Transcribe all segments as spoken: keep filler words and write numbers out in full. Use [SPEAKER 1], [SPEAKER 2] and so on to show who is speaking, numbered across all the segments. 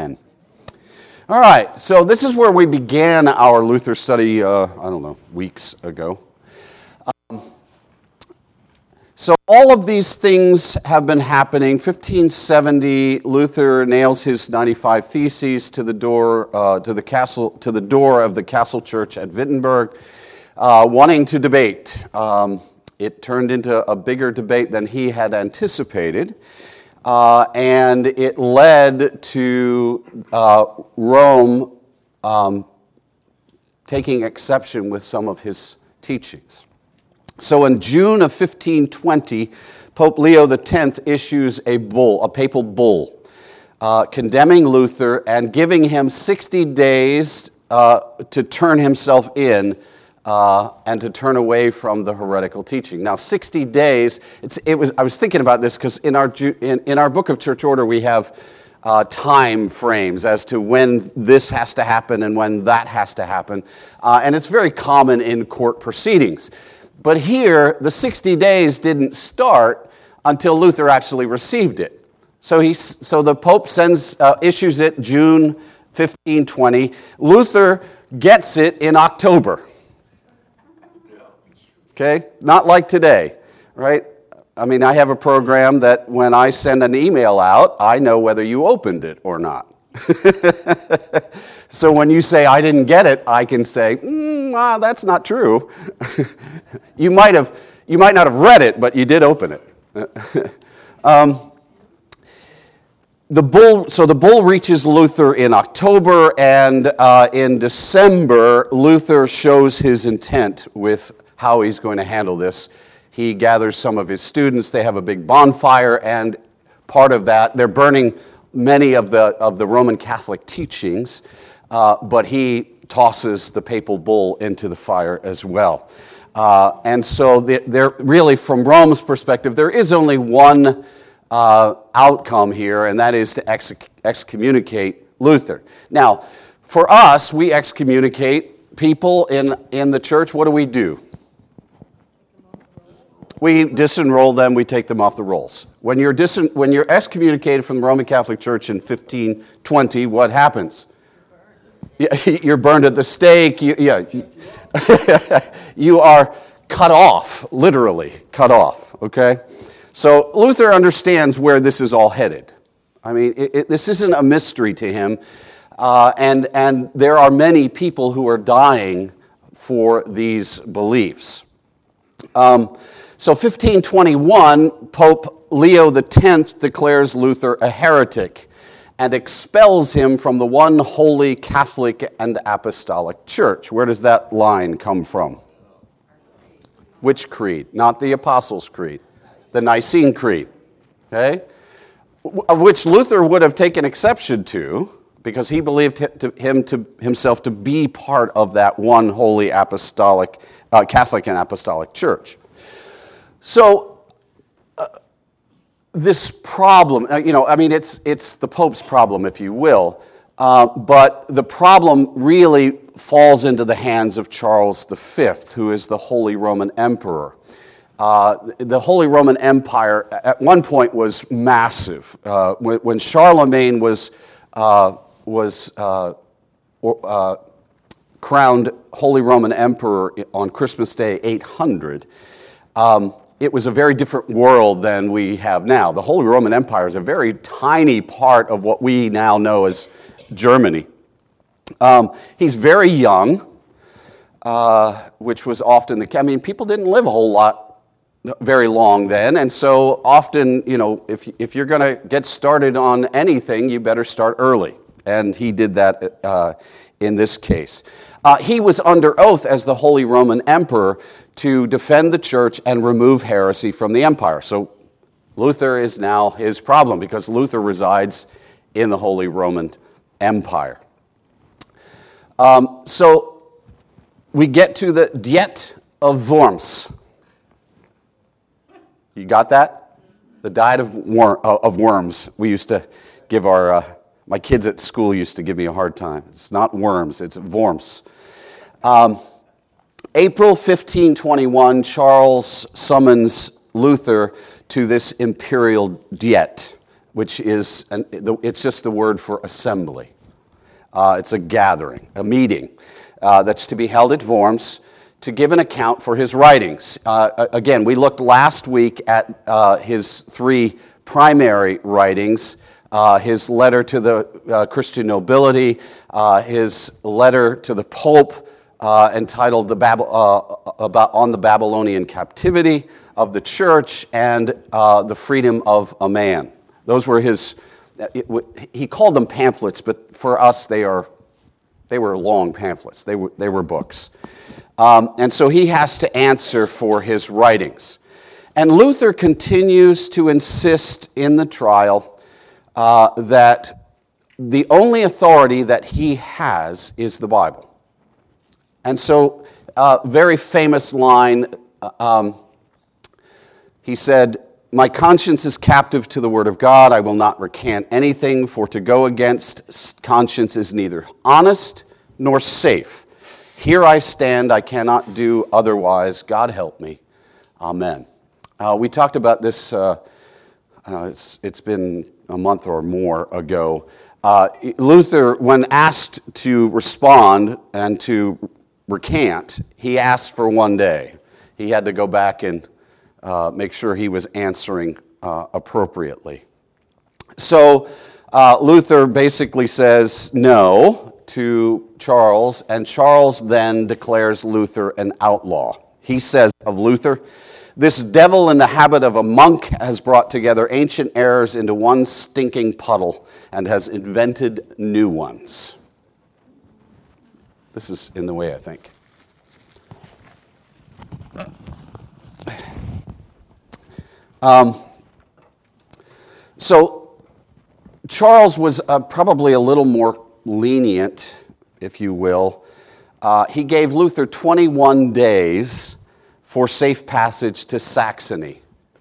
[SPEAKER 1] Amen. All right, so this is where we began our Luther study, uh, I don't know, weeks ago. Um, so all of these things have been happening. fifteen seventy, Luther nails his ninety-five Theses to the door, uh, to the castle, to the door of the castle church at Wittenberg, uh, wanting to debate. Um, it turned into a bigger debate than he had anticipated. Uh, and it led to uh, Rome um, taking exception with some of his teachings. So in June of fifteen twenty, Pope Leo the tenth issues a bull, a papal bull, uh, condemning Luther and giving him sixty days uh, to turn himself in Uh, and to turn away from the heretical teaching. Now, sixty days. It's, it was. I was thinking about this because in our in, in our book of Church Order we have uh, time frames as to when this has to happen and when that has to happen, uh, and it's very common in court proceedings. But here, the sixty days didn't start until Luther actually received it. So he, so the Pope sends uh, issues it June fifteen twenty. Luther gets it in October. Okay, not like today, right? I mean, I have a program that when I send an email out, I know whether you opened it or not. So when you say I didn't get it, I can say, mm, ah, that's not true. you might have, you might not have read it, but you did open it. um, the bull, so the bull reaches Luther in October, and uh, in December, Luther shows his intent with how he's going to handle this. He gathers some of his students. They have a big bonfire, and part of that, they're burning many of the of the Roman Catholic teachings, uh, but he tosses the papal bull into the fire as well. Uh, and so they're really, from Rome's perspective, there is only one uh, outcome here, and that is to ex- excommunicate Luther. Now, for us, we excommunicate people in, in the church. What do we do? We disenroll them, we take them off the rolls. When you're dis- when you're excommunicated from the Roman Catholic Church in fifteen twenty, what happens? You're burned at the stake. You, yeah, you are cut off, literally cut off, okay? So Luther understands where this is all headed. I mean, it, it, this isn't a mystery to him, uh, and, and there are many people who are dying for these beliefs. Um, So fifteen twenty-one, Pope Leo the tenth declares Luther a heretic and expels him from the one holy Catholic and Apostolic Church. Where does that line come from? Which creed? Not the Apostles' Creed. The Nicene Creed. Okay? Of which Luther would have taken exception to, because he believed him to himself to be part of that one holy apostolic, uh, Catholic and Apostolic Church. So, uh, this problem, uh, you know, I mean, it's it's the Pope's problem, if you will, uh, but the problem really falls into the hands of Charles the Fifth, who is the Holy Roman Emperor. Uh, the Holy Roman Empire at one point was massive. Uh, when, when Charlemagne was uh, was uh, or, uh, crowned Holy Roman Emperor on Christmas Day eight hundred. Um, It was a very different world than we have now. The Holy Roman Empire is a very tiny part of what we now know as Germany. Um, he's very young, uh, which was often the case. I mean, people didn't live a whole lot very long then, and so often, you know, if, if you're going to get started on anything, you better start early. And he did that uh, in this case. Uh, he was under oath as the Holy Roman Emperor to defend the church and remove heresy from the empire. So Luther is now his problem because Luther resides in the Holy Roman Empire. Um, so we get to the Diet of Worms. You got that? The Diet of, wor- of Worms. We used to give our, uh, my kids at school used to give me a hard time. It's not worms, it's Worms. Um, April fifteen twenty-one, Charles summons Luther to this imperial diet. which is, an, it's just the word for assembly. Uh, it's a gathering, a meeting uh, that's to be held at Worms to give an account for his writings. Uh, again, we looked last week at uh, his three primary writings, uh, his letter to the uh, Christian nobility, uh, his letter to the Pope, uh, entitled the Bab- uh, about on the Babylonian captivity of the church, and uh, the freedom of a man. Those were his, it, he called them pamphlets, but for us they are, they were long pamphlets. They were, they were books. Um, and so he has to answer for his writings. And Luther continues to insist in the trial uh, that the only authority that he has is the Bible. And so, uh, very famous line, um, he said, "My conscience is captive to the word of God. I will not recant anything, for to go against conscience is neither honest nor safe. Here I stand, I cannot do otherwise. God help me. Amen." Uh, we talked about this, uh, uh, it's, it's been a month or more ago. Uh, Luther, when asked to respond and to recant, he asked for one day. He had to go back and uh, make sure he was answering uh, appropriately. So uh, Luther basically says no to Charles, and Charles then declares Luther an outlaw. He says of Luther, "This devil in the habit of a monk has brought together ancient errors into one stinking puddle and has invented new ones." This is in the way, I think. Um, so Charles was uh, probably a little more lenient, if you will. Uh, he gave Luther twenty-one days for safe passage to Saxony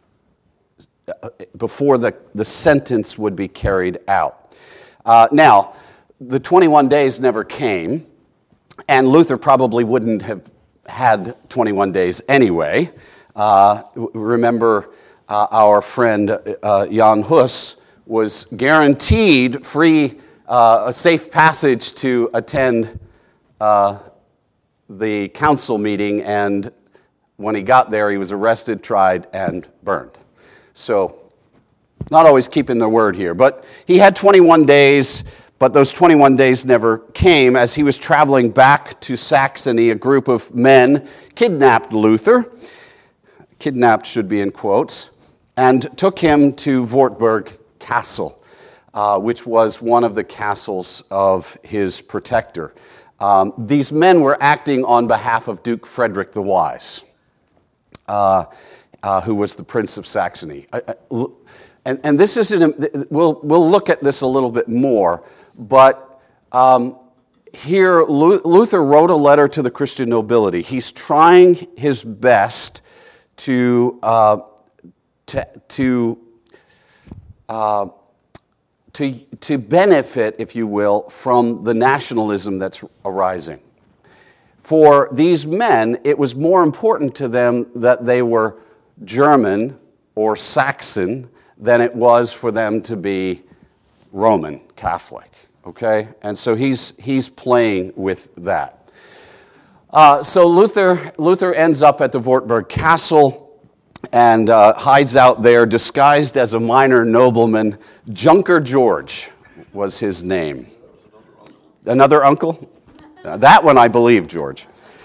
[SPEAKER 1] before the, the sentence would be carried out. Uh, now, the twenty-one days never came, and Luther probably wouldn't have had twenty-one days anyway. Uh, remember, uh, our friend uh, Jan Hus was guaranteed free, uh, a safe passage to attend uh, the council meeting, and when he got there, he was arrested, tried, and burned. So, not always keeping their word here. But he had twenty-one days, but those twenty-one days never came. As he was traveling back to Saxony, a group of men kidnapped Luther, kidnapped should be in quotes, and took him to Wartburg Castle, uh, which was one of the castles of his protector. Um, these men were acting on behalf of Duke Frederick the Wise. Uh, uh, who was the Prince of Saxony. I, I, and, and this isn't, we'll, we'll look at this a little bit more, but um, here Luther wrote a letter to the Christian nobility. He's trying his best to, uh, to, to, uh, to, to benefit, if you will, from the nationalism that's arising. For these men, it was more important to them that they were German or Saxon than it was for them to be Roman Catholic, okay? And so he's, he's playing with that. Uh, so Luther, Luther ends up at the Wartburg Castle and uh, hides out there disguised as a minor nobleman. Junker George was his name. Another uncle? Uh, that one I believe, George.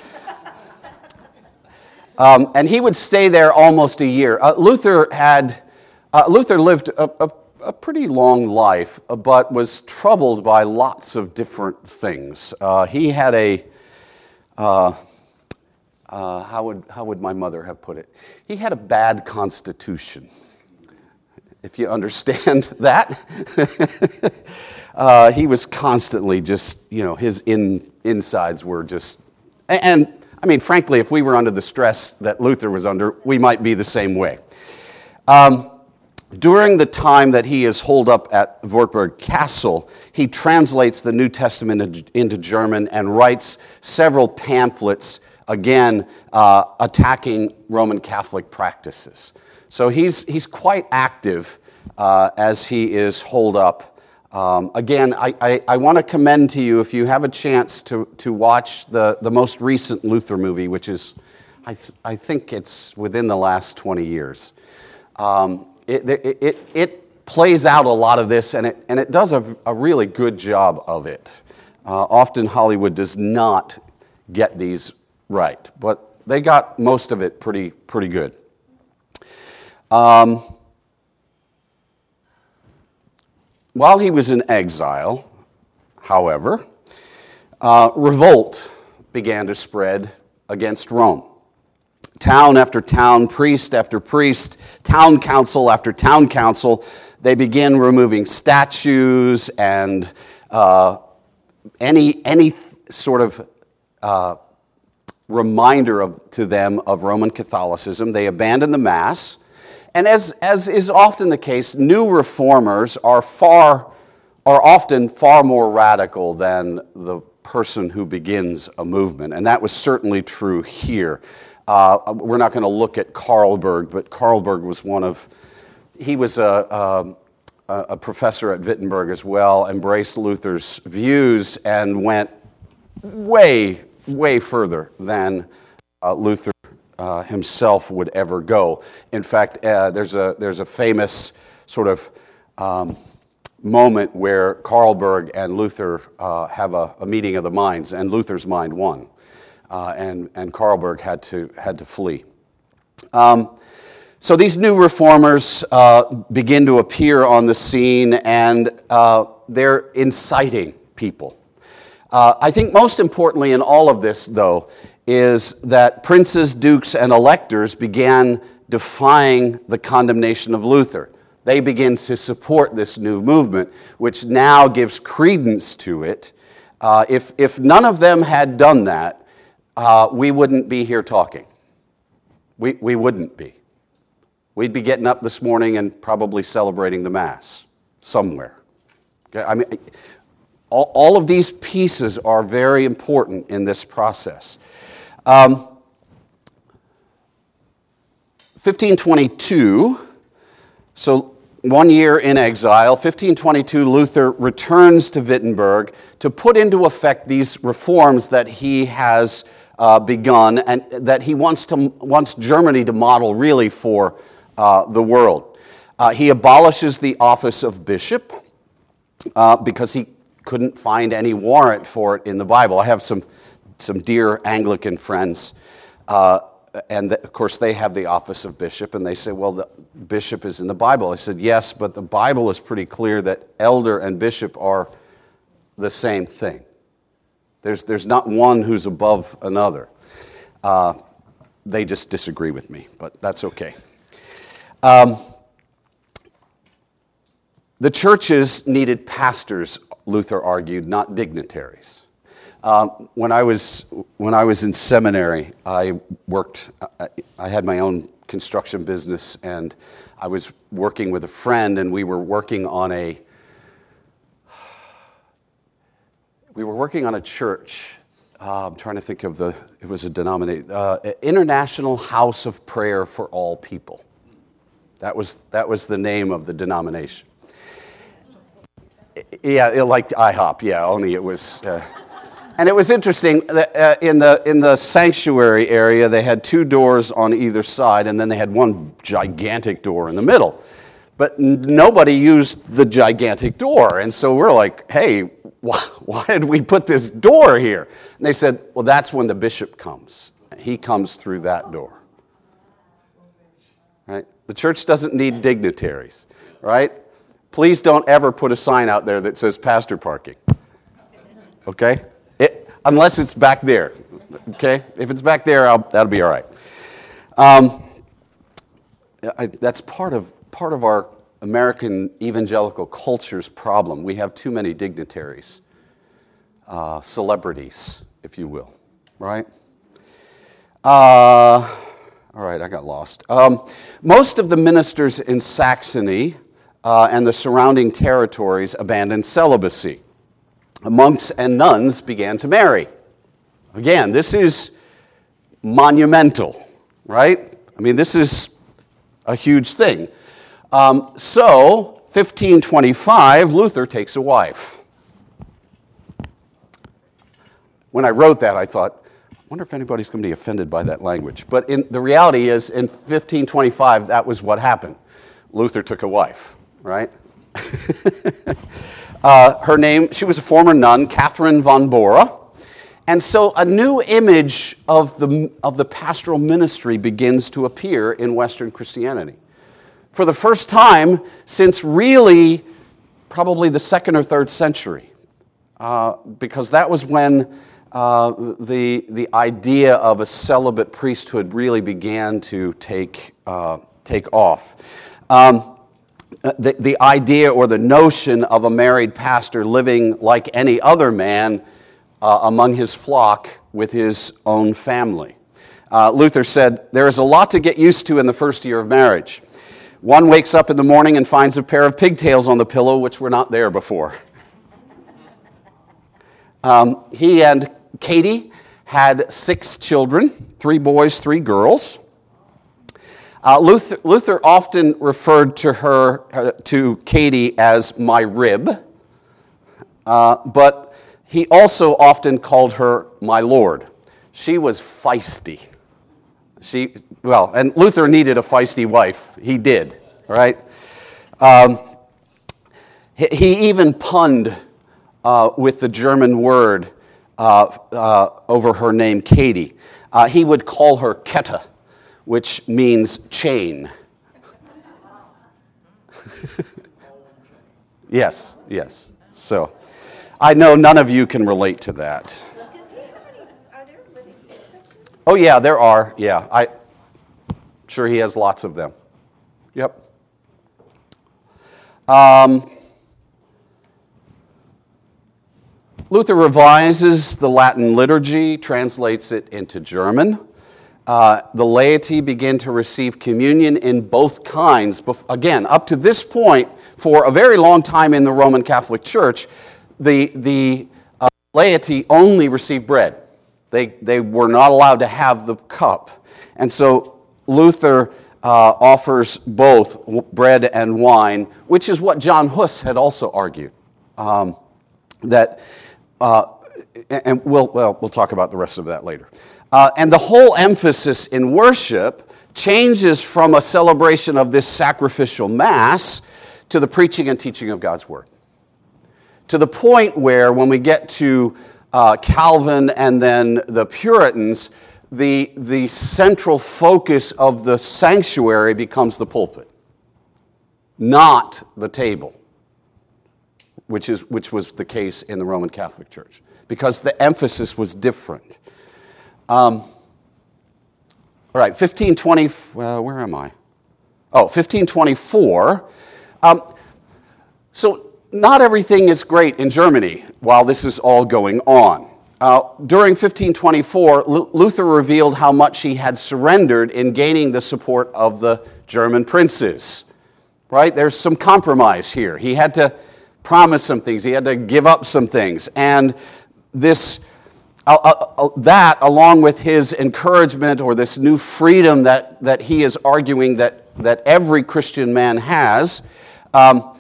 [SPEAKER 1] Um, and he would stay there almost a year. Uh, Luther had, uh, Luther lived a, a, a pretty long life, uh, but was troubled by lots of different things. Uh, he had a, uh, uh, how would how would my mother have put it? He had a bad constitution, if you understand that. uh, he was constantly just, you know, his in insides were just, and. I mean, frankly, if we were under the stress that Luther was under, we might be the same way. Um, during the time that he is holed up at Wartburg Castle, he translates the New Testament into German and writes several pamphlets, again, uh, attacking Roman Catholic practices. So he's, he's quite active uh, as he is holed up. Um, again, I, I, I want to commend to you, if you have a chance to, to watch the, the most recent Luther movie, which is, I, th- I think it's within the last twenty years. Um, it, it, it, it plays out a lot of this, and it, and it does a, a really good job of it. Uh, often Hollywood does not get these right, but they got most of it pretty, pretty good. Um, while he was in exile, however, uh, revolt began to spread against Rome. Town after town, priest after priest, town council after town council, they begin removing statues and uh, any any sort of uh, reminder of to them of Roman Catholicism. They abandon the Mass, and as as is often the case, new reformers are far are often far more radical than the person who begins a movement, and that was certainly true here. Uh, we're not going to look at Karlberg, but Karlberg was one of, he was a, a, a professor at Wittenberg as well, embraced Luther's views and went way, way further than uh, Luther uh, himself would ever go. In fact, uh, there's a there's a famous sort of um, moment where Karlberg and Luther uh, have a, a meeting of the minds, and Luther's mind won. Uh, and, and Karlberg had to, had to flee. Um, so these new reformers uh, begin to appear on the scene, and uh, they're inciting people. Uh, I think most importantly in all of this, though, is that princes, dukes, and electors began defying the condemnation of Luther. They begin to support this new movement, which now gives credence to it. Uh, if, if none of them had done that, Uh, we wouldn't be here talking. We, we wouldn't be. We'd be getting up this morning and probably celebrating the Mass somewhere. Okay? I mean, all, all of these pieces are very important in this process. Um, fifteen twenty-two, so one year in exile, fifteen twenty-two, Luther returns to Wittenberg to put into effect these reforms that he has Uh, begun, and that he wants to wants Germany to model really for uh, the world. Uh, he abolishes the office of bishop uh, because he couldn't find any warrant for it in the Bible. I have some some dear Anglican friends, uh, and the, of course they have the office of bishop, and they say, well, the bishop is in the Bible. I said, yes, but the Bible is pretty clear that elder and bishop are the same thing. There's, there's not one who's above another. Uh, they just disagree with me, but that's okay. Um, the churches needed pastors, Luther argued, not dignitaries. Um, when I was when I was in seminary, I worked. I, I had my own construction business, and I was working with a friend, and we were working on a. We were working on a church. Uh, I'm trying to think of the, it was a denomination, uh, International House of Prayer for All People. That was that was the name of the denomination. Yeah, it, like I hop. Yeah, only it was. Uh, and it was interesting that uh, in the in the sanctuary area they had two doors on either side, and then they had one gigantic door in the middle. But n- nobody used the gigantic door, and so we're like, hey. Why did we put this door here? And they said, well, that's when the bishop comes. He comes through that door. Right? The church doesn't need dignitaries, right? Please don't ever put a sign out there that says pastor parking. Okay? It, unless it's back there. Okay? If it's back there, I'll, that'll be all right. Um, I, that's part of part of our American evangelical culture's problem. We have too many dignitaries, uh, celebrities, if you will, right? Uh, all right, I got lost. Um, most of the ministers in Saxony uh, and the surrounding territories abandoned celibacy. Monks and nuns began to marry. Again, this is monumental, right? I mean, this is a huge thing. Um, so, fifteen twenty-five, Luther takes a wife. When I wrote that, I thought, I wonder if anybody's going to be offended by that language. But in, the reality is, in fifteen twenty-five, that was what happened. Luther took a wife, right? uh, her name, she was a former nun, Catherine von Bora. And so a new image of the, of the pastoral ministry begins to appear in Western Christianity. For the first time since really probably the second or third century, uh, because that was when uh, the, the idea of a celibate priesthood really began to take, uh, take off. Um, the, the idea or the notion of a married pastor living like any other man uh, among his flock with his own family. Uh, Luther said, there is a lot to get used to in the first year of marriage. One wakes up in the morning and finds a pair of pigtails on the pillow, which were not there before. um, he and Katie had six children, three boys, three girls. Uh, Luther, Luther often referred to her, uh, to Katie as my rib, uh, but he also often called her my Lord. She was feisty. She, well, and Luther needed a feisty wife. He did, right? Um, he, he even punned uh, with the German word uh, uh, over her name, Katie. Uh, he would call her Kette, which means chain. Yes, yes. So, I know none of you can relate to that.
[SPEAKER 2] Does he have any, are there living ancestors?
[SPEAKER 1] Oh yeah, there are. Yeah, I sure he has lots of them. Yep. Um, Luther revises the Latin liturgy, translates it into German. Uh, the laity begin to receive communion in both kinds. Again, up to this point, for a very long time in the Roman Catholic Church, the, the uh, laity only received bread. They, they were not allowed to have the cup. And so Luther uh, offers both bread and wine, which is what John Huss had also argued. Um, that, uh, and we'll, well, we'll talk about the rest of that later. Uh, and the whole emphasis in worship changes from a celebration of this sacrificial mass to the preaching and teaching of God's word. To the point where when we get to uh, Calvin and then the Puritans, the, the central focus of the sanctuary becomes the pulpit, not the table, which, is, which was the case in the Roman Catholic Church, because the emphasis was different. Um, all right, fifteen twenty, uh, where am I? Oh, fifteen twenty-four. Um, so not everything is great in Germany while this is all going on. Uh, during fifteen twenty-four, L- Luther revealed how much he had surrendered in gaining the support of the German princes. Right? There's some compromise here. He had to promise some things. He had to give up some things. And this... Uh, uh, uh, that, along with his encouragement or this new freedom that, that he is arguing that, that every Christian man has, um,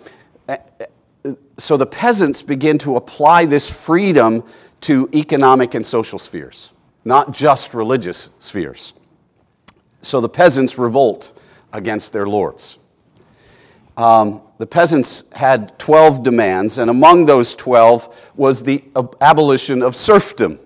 [SPEAKER 1] so the peasants begin to apply this freedom to economic and social spheres, not just religious spheres. So the peasants revolt against their lords. Um, the peasants had twelve demands, and among those twelve was the abolition of serfdom.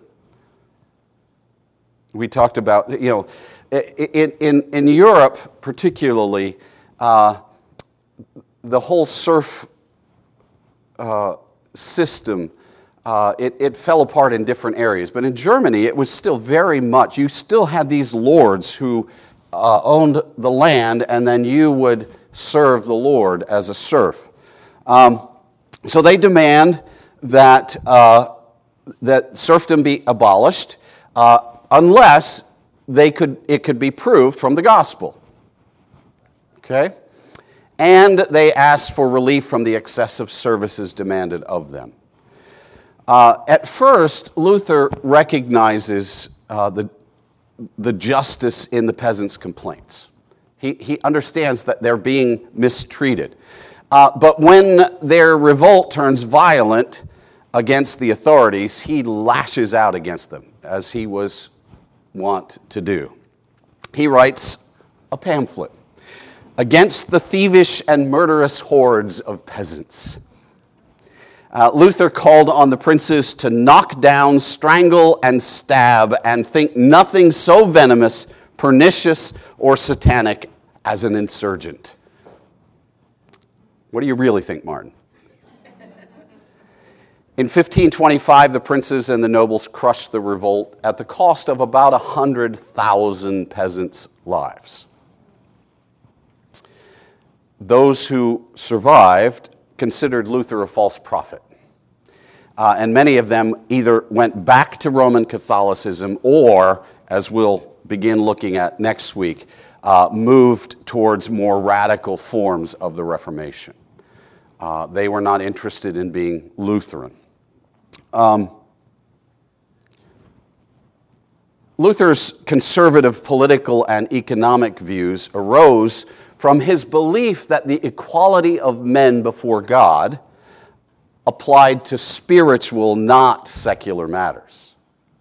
[SPEAKER 1] We talked about, you know, in, in, in Europe particularly, uh, the whole serf uh, system, uh, it, it fell apart in different areas. But in Germany, it was still very much, you still had these lords who uh, owned the land, and then you would serve the Lord as a serf. Um, so they demand that, uh, that serfdom be abolished, uh, unless they could, it could be proved from the gospel. Okay? And they asked for relief from the excessive services demanded of them. Uh, at first, Luther recognizes uh, the, the justice in the peasants' complaints. He, he understands that they're being mistreated. Uh, but when their revolt turns violent against the authorities, he lashes out against them, as he was wont to do. He writes a pamphlet against the thievish and murderous hordes of peasants. Uh, Luther called on the princes to knock down, strangle, and stab, and think nothing so venomous, pernicious, or satanic as an insurgent. What do you really think, Martin? In fifteen twenty-five, the princes and the nobles crushed the revolt at the cost of about one hundred thousand peasants' lives. Those who survived considered Luther a false prophet. Uh, and many of them either went back to Roman Catholicism or, as we'll begin looking at next week, uh, moved towards more radical forms of the Reformation. Uh, they were not interested in being Lutheran. Um, Luther's conservative political and economic views arose from his belief that the equality of men before God applied to spiritual, not secular matters.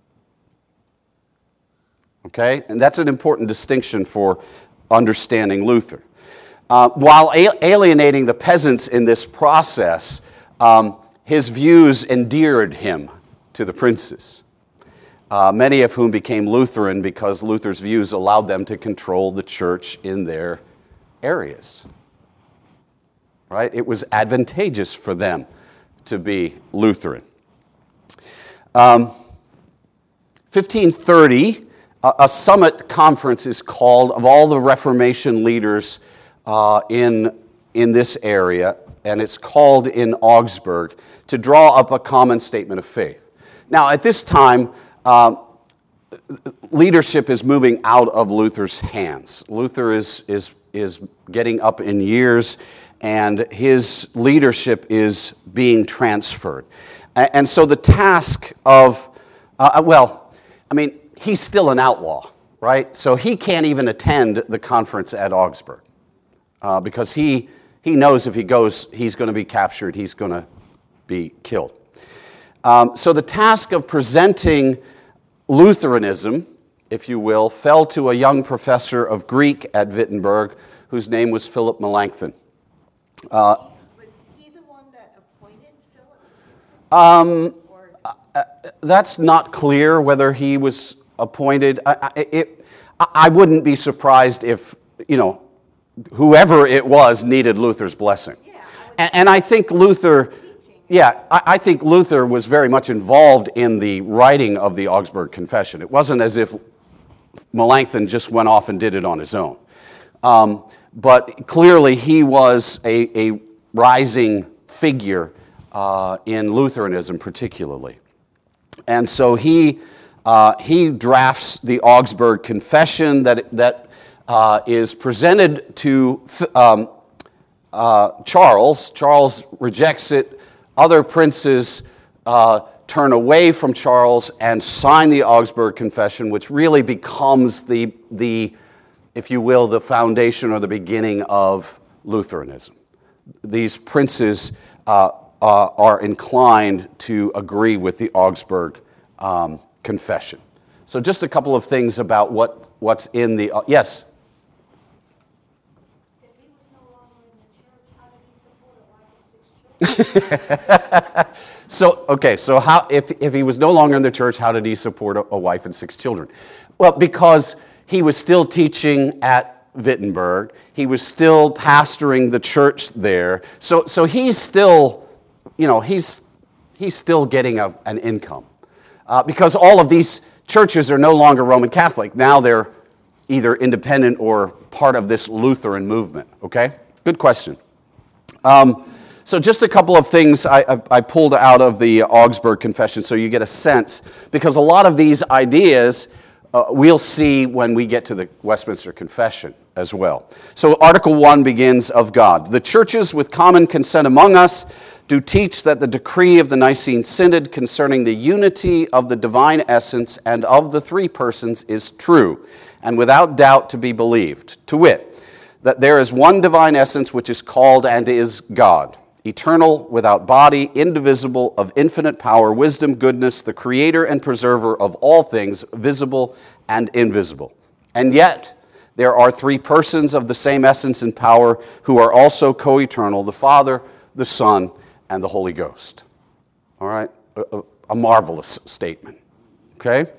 [SPEAKER 1] Okay? And that's an important distinction for understanding Luther. Uh, while alienating the peasants in this process, um, his views endeared him to the princes, uh, many of whom became Lutheran because Luther's views allowed them to control the church in their areas. Right? It was advantageous for them to be Lutheran. Um, fifteen thirty, a, a summit conference is called of all the Reformation leaders uh, in, in this area, and it's called in Augsburg to draw up a common statement of faith. Now, at this time, uh, leadership is moving out of Luther's hands. Luther is, is, is getting up in years, and his leadership is being transferred. And so the task of, uh, well, I mean, he's still an outlaw, right? So he can't even attend the conference at Augsburg uh, because he, he knows if he goes, he's going to be captured, he's going to be killed. Um, so the task of presenting Lutheranism, if you will, fell to a young professor of Greek at Wittenberg whose name was Philip Melanchthon. Uh,
[SPEAKER 2] Was he the one that appointed Philip?
[SPEAKER 1] Um, uh, that's not clear whether he was appointed. I, I, it, I wouldn't be surprised if, you know, whoever it was needed Luther's blessing.
[SPEAKER 2] Yeah, I would
[SPEAKER 1] and, and I think Luther, yeah, I, I think Luther was very much involved in the writing of the Augsburg Confession. It wasn't as if Melanchthon just went off and did it on his own. Um, But clearly he was a, a rising figure uh, in Lutheranism particularly. And so he, uh, he drafts the Augsburg Confession that, that uh, is presented to um, uh, Charles. Charles rejects it. Other princes uh, turn away from Charles and sign the Augsburg Confession, which really becomes the the if you will, the foundation or the beginning of Lutheranism. These princes uh, uh, are inclined to agree with the Augsburg um, Confession. So just a couple of things about what, what's in the... Uh, yes?
[SPEAKER 2] If he was no longer in the church, how did he support a wife and six children?
[SPEAKER 1] So, okay, so how if, if he was no longer in the church, how did he support a, a wife and six children? Well, because he was still teaching at Wittenberg. He was still pastoring the church there. So, so he's still, you know, he's, he's still getting a, an income. Uh, because all of these churches are no longer Roman Catholic. Now they're either independent or part of this Lutheran movement, okay? Good question. Um, so just a couple of things I, I, I pulled out of the Augsburg Confession so you get a sense, because a lot of these ideas Uh, we'll see when we get to the Westminster Confession as well. So Article one begins of God. The churches with common consent among us do teach that the decree of the Nicene Synod concerning the unity of the divine essence and of the three persons is true, and without doubt to be believed. To wit, that there is one divine essence which is called and is God, eternal, without body, indivisible, of infinite power, wisdom, goodness, the creator and preserver of all things, visible and invisible. And yet, there are three persons of the same essence and power who are also co-eternal, the Father, the Son, and the Holy Ghost. All right? A, a marvelous statement. Okay?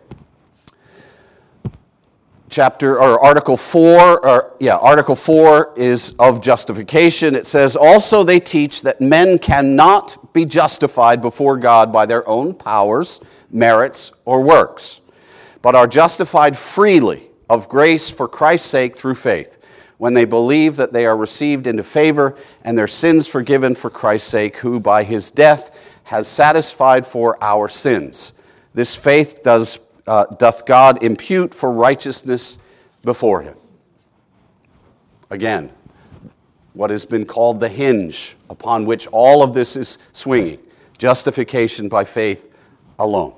[SPEAKER 1] Chapter or Article four, or yeah, Article four is of justification. It says, also they teach that men cannot be justified before God by their own powers, merits, or works, but are justified freely of grace for Christ's sake through faith, when they believe that they are received into favor and their sins forgiven for Christ's sake, who by his death has satisfied for our sins. This faith does Uh, doth God impute for righteousness before him. Again, what has been called the hinge upon which all of this is swinging, justification by faith alone.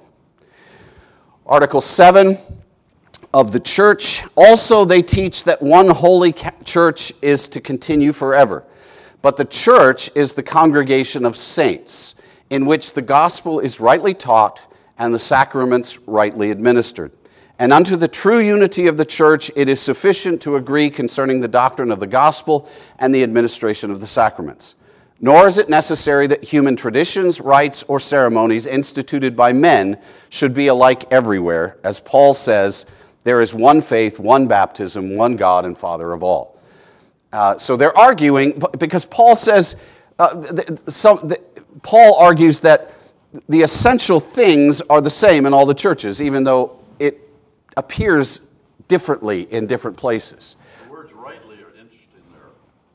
[SPEAKER 1] Article seven of the church, also they teach that one holy church is to continue forever, but the church is the congregation of saints, in which the gospel is rightly taught and the sacraments rightly administered. And unto the true unity of the church it is sufficient to agree concerning the doctrine of the gospel and the administration of the sacraments. Nor is it necessary that human traditions, rites, or ceremonies instituted by men should be alike everywhere. As Paul says, there is one faith, one baptism, one God and Father of all. Uh, so they're arguing, because Paul says, uh, some, the, Paul argues that the essential things are the same in all the churches, even though it appears differently in different places.
[SPEAKER 3] The words rightly are interesting there.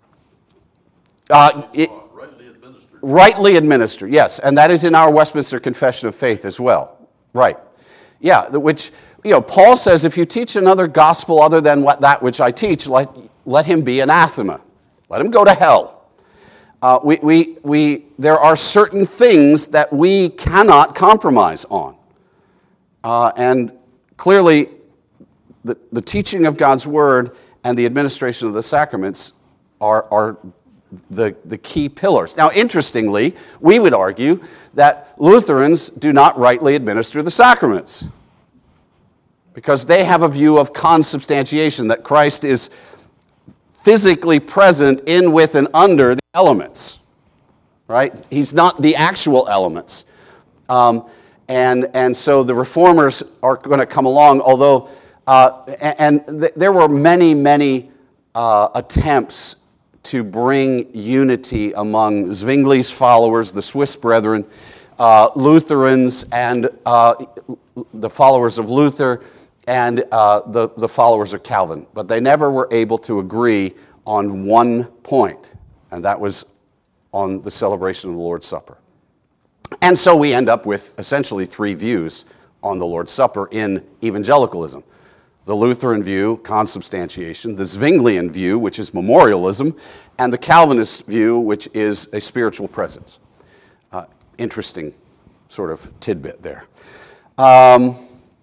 [SPEAKER 1] Uh, it,
[SPEAKER 3] rightly administered.
[SPEAKER 1] Rightly administered, yes. And that is in our Westminster Confession of Faith as well. Right. Yeah, which, you know, Paul says, if you teach another gospel other than what, that which I teach, let, let him be anathema. Let him go to hell. Uh, we, we, we, there are certain things that we cannot compromise on. Uh, and clearly, the, the teaching of God's Word and the administration of the sacraments are, are the, the key pillars. Now, interestingly, we would argue that Lutherans do not rightly administer the sacraments, because they have a view of consubstantiation, that Christ is physically present in, with, and under the elements, right? He's not the actual elements. Um, and, and so the reformers are going to come along, although, uh, and th- there were many, many uh, attempts to bring unity among Zwingli's followers, the Swiss Brethren, uh, Lutherans, and uh, the followers of Luther, and uh, the, the followers of Calvin. But they never were able to agree on one point, and that was on the celebration of the Lord's Supper. And so we end up with essentially three views on the Lord's Supper in evangelicalism. The Lutheran view, consubstantiation, the Zwinglian view, which is memorialism, and the Calvinist view, which is a spiritual presence. Uh, interesting sort of tidbit there. Um,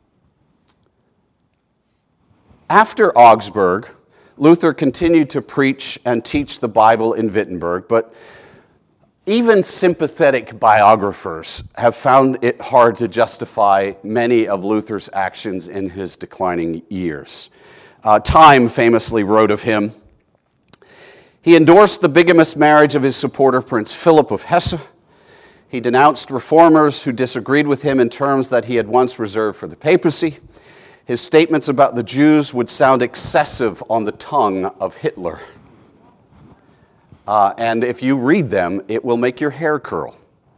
[SPEAKER 1] After Augsburg, Luther continued to preach and teach the Bible in Wittenberg, but even sympathetic biographers have found it hard to justify many of Luther's actions in his declining years. Uh, Time famously wrote of him, he endorsed the bigamous marriage of his supporter, Prince Philip of Hesse. He denounced reformers who disagreed with him in terms that he had once reserved for the papacy. His statements about the Jews would sound excessive on the tongue of Hitler. Uh, and if you read them, it will make your hair curl.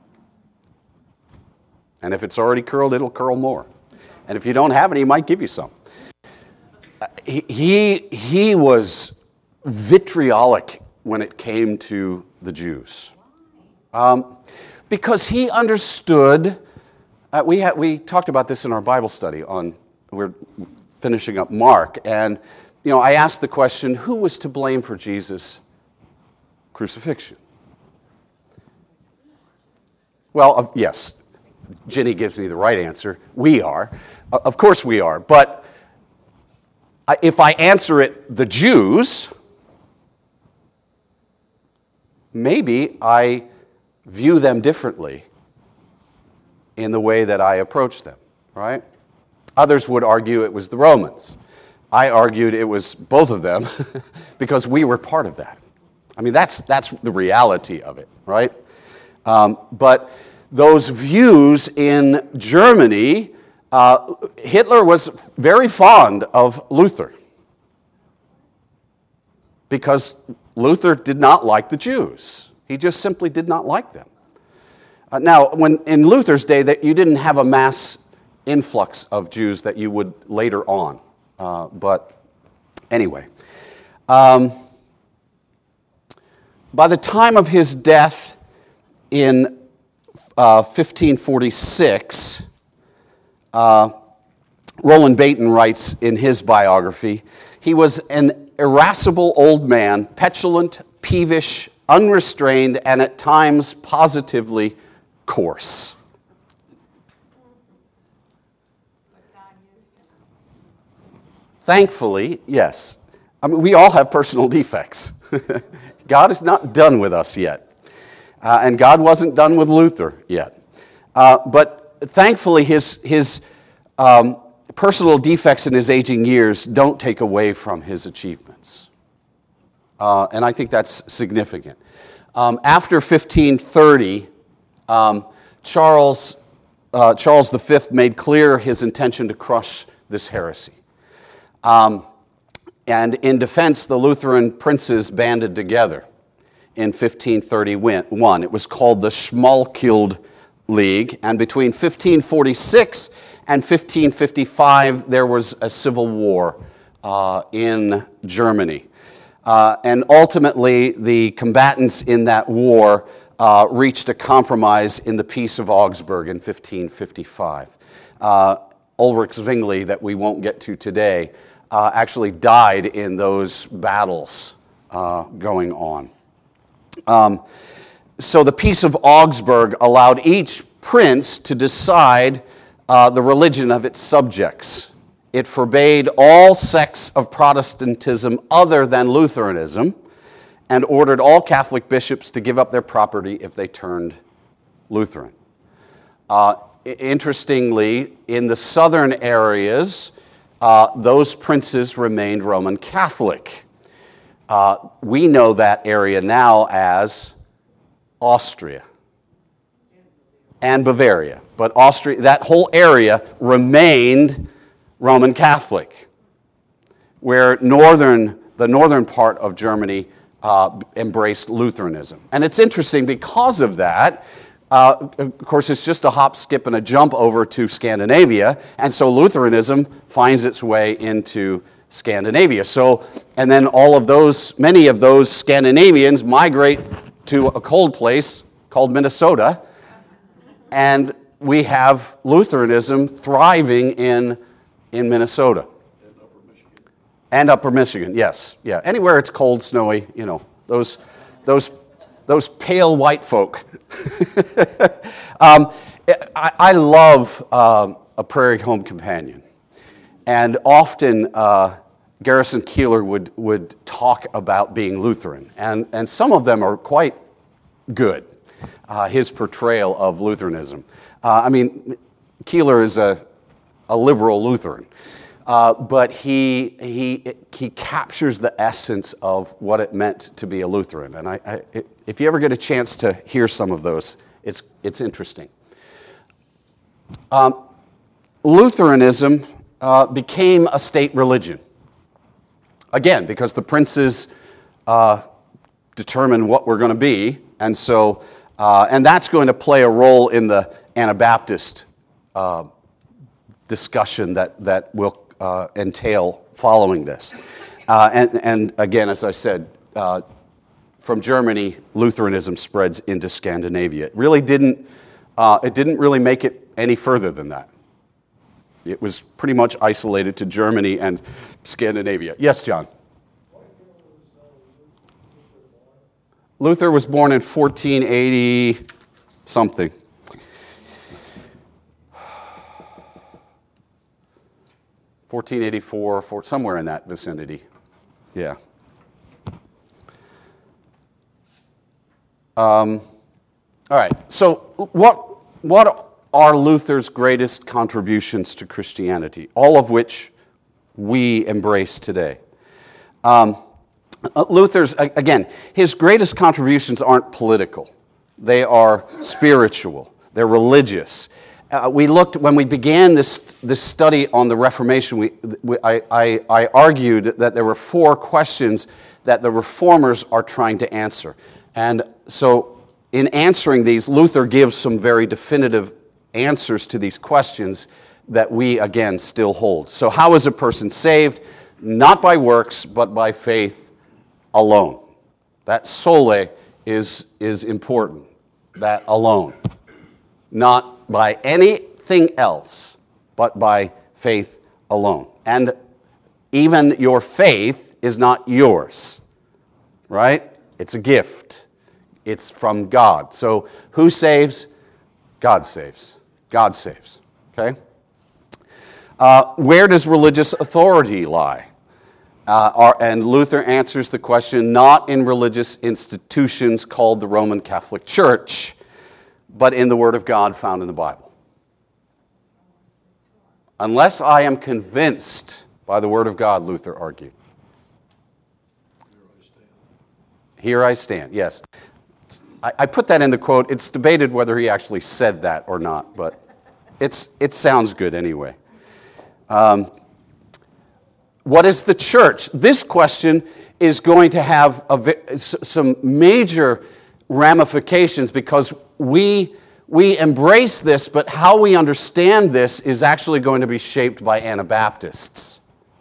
[SPEAKER 1] And if it's already curled, it'll curl more. And if you don't have any, he might give you some. Uh, he, he, he was vitriolic when it came to the Jews. Um, because he understood, uh, we, had, we talked about this in our Bible study on We're finishing up Mark, and you know, I asked the question, who was to blame for Jesus' crucifixion? Well, uh, yes, Ginny gives me the right answer. We are. Uh, of course we are. But I, if I answer it the Jews, maybe I view them differently in the way that I approach them, right? Others would argue it was the Romans. I argued it was both of them because we were part of that. I mean, that's, that's the reality of it, right? Um, but those views in Germany, uh, Hitler was very fond of Luther because Luther did not like the Jews. He just simply did not like them. Uh, now, when in Luther's day, that you didn't have a mass influx of Jews that you would later on. Uh, but anyway, um, by the time of his death in uh, fifteen forty-six, uh, Roland Bainton writes in his biography, he was an irascible old man, petulant, peevish, unrestrained, and at times positively coarse. Thankfully, yes. I mean, we all have personal defects. God is not done with us yet. Uh, and God wasn't done with Luther yet. Uh, but thankfully, his, his um, personal defects in his aging years don't take away from his achievements. Uh, and I think that's significant. Um, after fifteen thirty, um, Charles, uh, Charles the Fifth made clear his intention to crush this heresy. Um, and in defense, the Lutheran princes banded together in fifteen thirty-one. It was called the Schmalkald League, and between fifteen forty-six and fifteen fifty-five, there was a civil war uh, in Germany. Uh, and ultimately, the combatants in that war uh, reached a compromise in the Peace of Augsburg in fifteen fifty-five. Uh, Ulrich Zwingli, that we won't get to today, Uh, actually died in those battles uh, going on. Um, so the Peace of Augsburg allowed each prince to decide uh, the religion of its subjects. It forbade all sects of Protestantism other than Lutheranism and ordered all Catholic bishops to give up their property if they turned Lutheran. Uh, interestingly, in the southern areas, Uh, those princes remained Roman Catholic. Uh, we know that area now as Austria and Bavaria. But Austria, that whole area remained Roman Catholic, where northern, the northern part of Germany uh, embraced Lutheranism. And it's interesting because of that. Uh, of course, it's just a hop, skip, and a jump over to Scandinavia, and so Lutheranism finds its way into Scandinavia. So, and then all of those, many of those Scandinavians migrate to a cold place called Minnesota, and we have Lutheranism thriving in, in Minnesota.
[SPEAKER 3] And Upper Michigan.
[SPEAKER 1] And Upper Michigan, yes, yeah. Anywhere it's cold, snowy, you know, those, those, those pale white folk. um, I, I love um, A Prairie Home Companion, and often uh, Garrison Keillor would would talk about being Lutheran, and and some of them are quite good. Uh, his portrayal of Lutheranism. Uh, I mean, Keillor is a a liberal Lutheran. Uh, but he, he, he captures the essence of what it meant to be a Lutheran. And I, I, if you ever get a chance to hear some of those, it's, it's interesting. Um, Lutheranism uh, became a state religion. Again, because the princes uh, determine what we're going to be. And so, uh, and that's going to play a role in the Anabaptist uh, discussion that, that will Uh, entail following this. Uh, and, and again, as I said, uh, from Germany, Lutheranism spreads into Scandinavia. It really didn't, uh, it didn't really make it any further than that. It was pretty much isolated to Germany and Scandinavia. Yes, John? Luther was born in fourteen eighty something. fourteen eighty-four, for, somewhere in that vicinity. Yeah. Um, all right, so what, what are Luther's greatest contributions to Christianity, all of which we embrace today? Um, Luther's, again, his greatest contributions aren't political. They are spiritual. They're religious. Uh, we looked, when we began this, this study on the Reformation, we, we, I, I, I argued that there were four questions that the Reformers are trying to answer. And so in answering these, Luther gives some very definitive answers to these questions that we, again, still hold. So how is a person saved? Not by works, but by faith alone. That sole is, is important. That alone. Not by anything else, but by faith alone. And even your faith is not yours, right? It's a gift. It's from God. So who saves? God saves. God saves, okay? Uh, where does religious authority lie? Uh, are, and Luther answers the question, not in religious institutions called the Roman Catholic Church, but in the Word of God found in the Bible. Unless I am convinced by the Word of God, Luther argued. Here I stand, yes. I, I put that in the quote. It's debated whether he actually said that or not, but it's, it sounds good anyway. Um, what is the church? This question is going to have a, some major ramifications because we we embrace this, but how we understand this is actually going to be shaped by Anabaptists.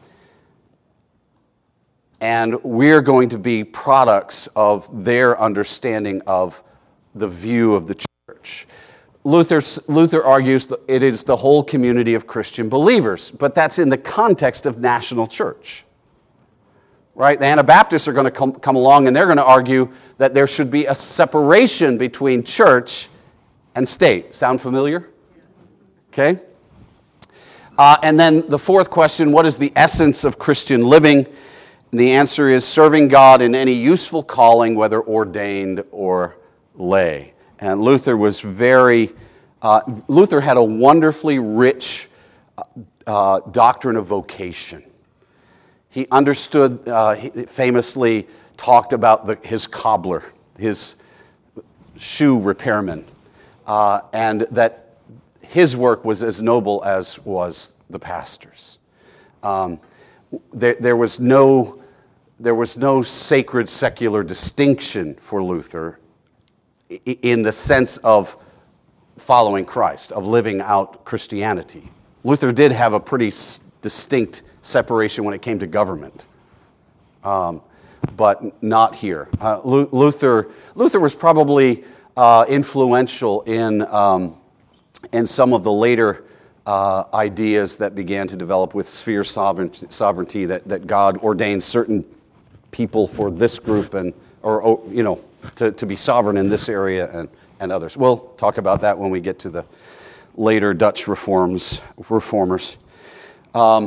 [SPEAKER 1] And we're going to be products of their understanding of the view of the church. Luther, Luther argues that it is the whole community of Christian believers, but that's in the context of national church. Right? The Anabaptists are going to come, come along and they're going to argue that there should be a separation between church and state. Sound familiar? Okay. Uh, and then the fourth question, what is the essence of Christian living? And the answer is serving God in any useful calling, whether ordained or lay. And Luther was very, uh, Luther had a wonderfully rich uh, doctrine of vocation. He understood, uh, he famously talked about the, his cobbler, his shoe repairman, uh, and that his work was as noble as was the pastor's. Um, there, there was no, there was no sacred secular distinction for Luther in the sense of following Christ, of living out Christianity. Luther did have a pretty distinct separation when it came to government, um, but not here. Uh, Luther, Luther was probably uh, influential in um, in some of the later uh, ideas that began to develop with sphere sovereignty. That that God ordained certain people for this group and or you know to, to be sovereign in this area and and others. We'll talk about that when we get to the later Dutch reforms reformers. Um,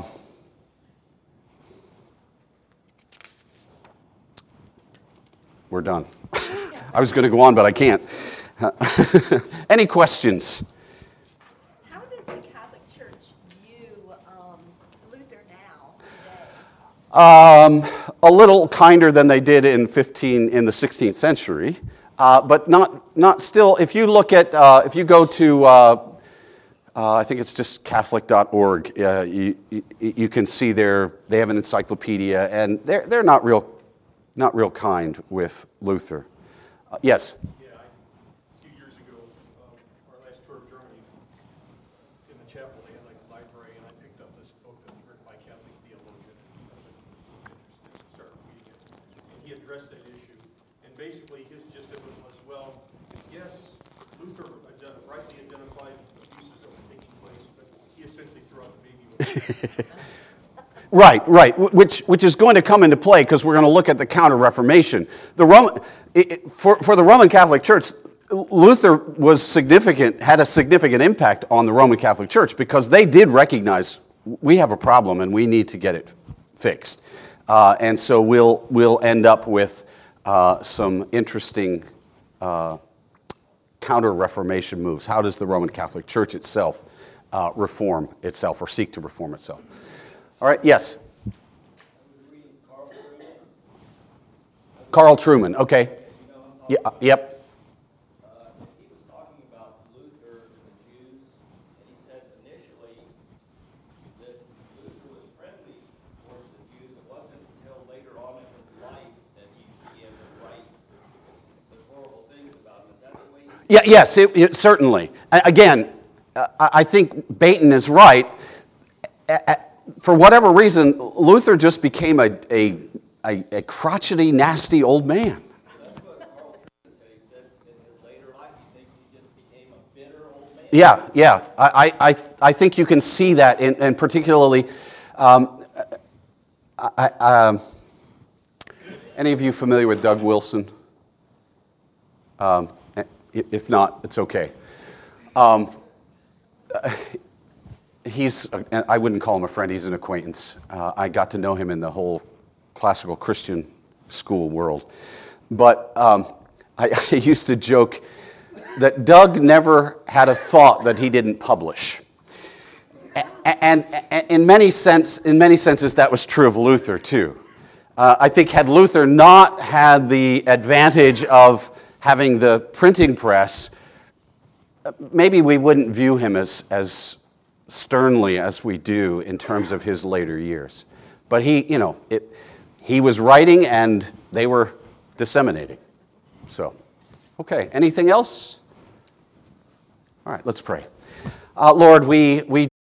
[SPEAKER 1] We're done. I was going to go on, but I can't. Any questions?
[SPEAKER 2] How does the Catholic Church view um, Luther now today?
[SPEAKER 1] Um, a little kinder than they did in fifteen in the sixteenth century, uh, but not not still. If you look at uh, if you go to uh, uh, I think it's just Catholic dot org, uh, you, you you can see their they have an encyclopedia, and they're they're not real. Not real kind with Luther. Uh, yes?
[SPEAKER 4] Yeah, I, a few years ago, um, our last tour of Germany, in the chapel they had like a library, and I picked up this book that was written by a Catholic theologian. I was started reading it, and he addressed that issue. And basically his gist of it was, well, yes, Luther ident- rightly identified abuses that were taking place, but he essentially threw out the baby with it.
[SPEAKER 1] Right, right, which which is going to come into play because we're going to look at the Counter-Reformation. The Roman, it, for for the Roman Catholic Church, Luther was significant, had a significant impact on the Roman Catholic Church because they did recognize we have a problem and we need to get it fixed, uh, and so we'll we'll end up with uh, some interesting uh, counter-Reformation moves? How does the Roman Catholic Church itself uh, reform itself or seek to reform itself? All right, yes? Carl Trueman, okay. Yeah, yep. Yeah, yes, it, it, certainly. A- Again, uh, I I think Bainton is right. A- a- For whatever reason, Luther just became a, a, a, a crotchety, nasty old man.
[SPEAKER 5] That's what Carl Trueman said. He said in his later life, he thinks he just became a bitter old man.
[SPEAKER 1] Yeah, yeah. I, I, I think you can see that, in, and particularly, um, I, I, um, any of you familiar with Doug Wilson? Um, if not, it's okay. Um, he's, I wouldn't call him a friend, he's an acquaintance. Uh, I got to know him in the whole classical Christian school world. But um, I, I used to joke that Doug never had a thought that he didn't publish. And, and in, many sense, in many senses, that was true of Luther, too. Uh, I think had Luther not had the advantage of having the printing press, maybe we wouldn't view him as, as sternly as we do in terms of his later years. But he, you know, it, he was writing and they were disseminating. So, okay, anything else? All right, let's pray. Uh, Lord, we, we